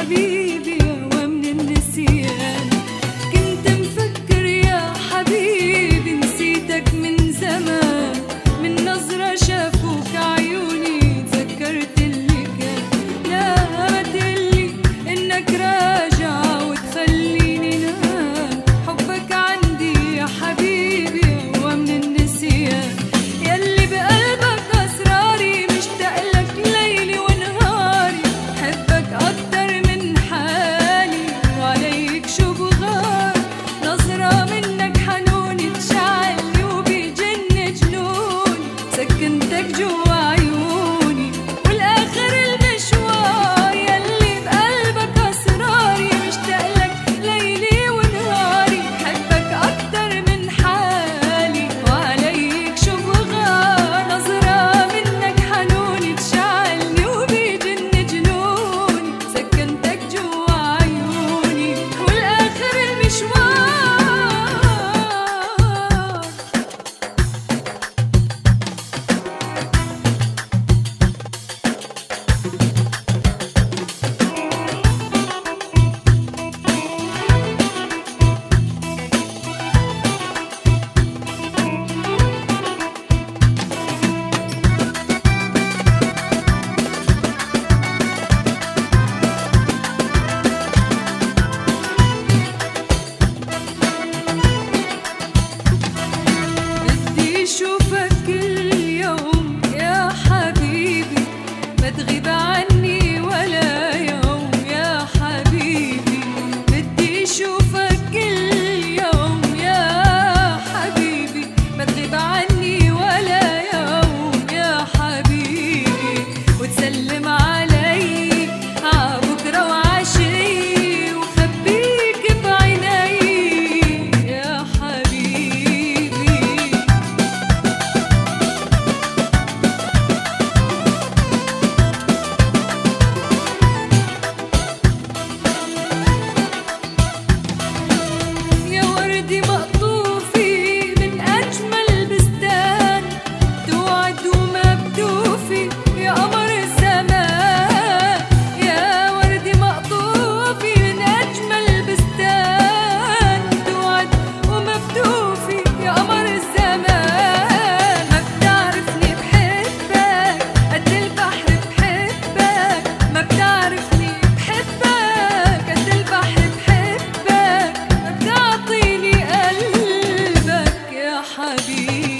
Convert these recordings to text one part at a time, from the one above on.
حبيبي ومن النسيان. كنت مفكر يا حبيبي نسيتك من زمان، من نظرة شافوك عيوني تذكرت اللي كان. لا ما تقلي انك راجع وتخليني نام، حبك عندي يا حبيبي ومن النسيان. يلي بقلبك اسراري مشتاق لك ليلي ونهاري، حبك اكتر من حالي وعليك شو بغار. نظرة منك حنوني تشعلني وبيجن جنوني، سكنتك جوا عيوني والاخر المشوار. يلي بقلبك اسراري مشتاق لك ليلي ونهاري، حبك اكتر من حالي وعليك شو بغار. نظرة منك حنوني تشعلني وبيجن جنوني، سكنتك جوا عيوني والاخر المشوار. بدي اشوفك كل يوم يا حبيبي، ما تغيب عني ولا يوم يا حبيبي. بدي اشوفك كل يوم يا حبيبي، ما تغيب عني ولا يوم يا حبيبي. وتسلم علي عبكرة وعشي وخبيك بعيني يا حبيبي. يا وردي مقطوفي من أجمل بستان، توعد وما بتوفي يا قمر الزمان. يا وردي مقطوفي من أجمل بستان، توعد وما بتوفي يا قمر الزمان. ما بتعرفني بحبك قد البحر بحبك، ما بتعرفني بحبك قد البحر بحبك، ما بتعطيني قلبك يا حبيبي.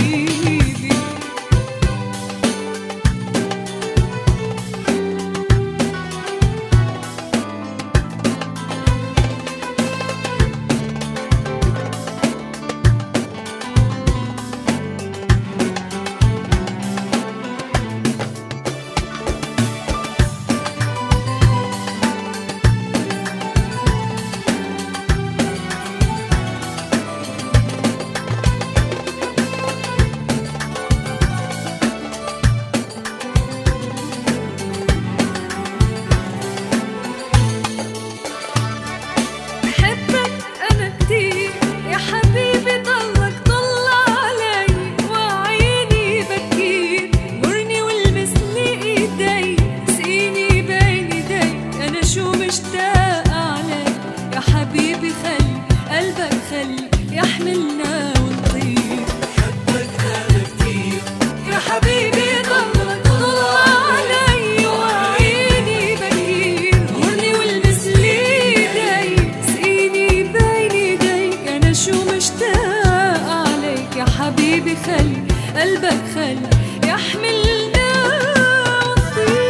بحبك أنا كتير يا حبيبي، ضلك طل علي وعيني بكير. مرني والمسني ايدي، سقيني بين ايديك، أنا شو مشتاق عليك يا حبيبي. خلي قلبك خلي يحملنا ونطير. حبك أنا كتير يا حبيبي ضلك طل علي وعيني بكير. مرني والمسلي ايدي، سقيني بين ايديك، انا شو مشتاق عليك يا حبيبي. خلي قلبك خلي يحملنا ونطير.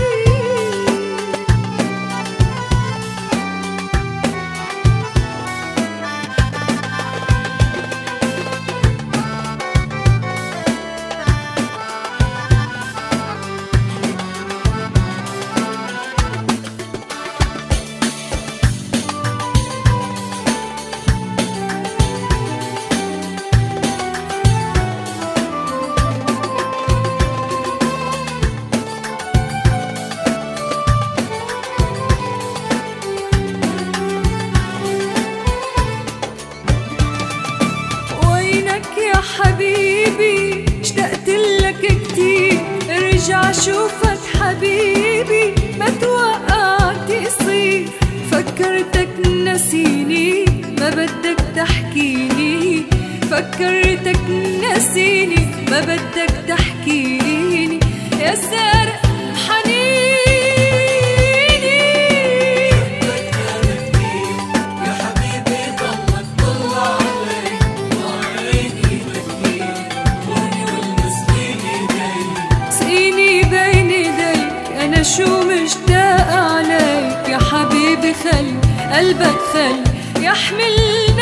حبيبي اشتقت لك كتير، ارجع شوفك حبيبي ما توقعت يصير فكرتك نسيني ما بدك تحكيني، فكرتك نسيني ما بدك تحكيني، يا سارق حنيني. حبك هذا كتير يا حبيبي ضلك طل علي، وعيني بكير هوني والمسكين ايديك. سقيني بين ايديك انا شو مشتاقة عليك، يا حبيبي خلي قلبك خلي يحمل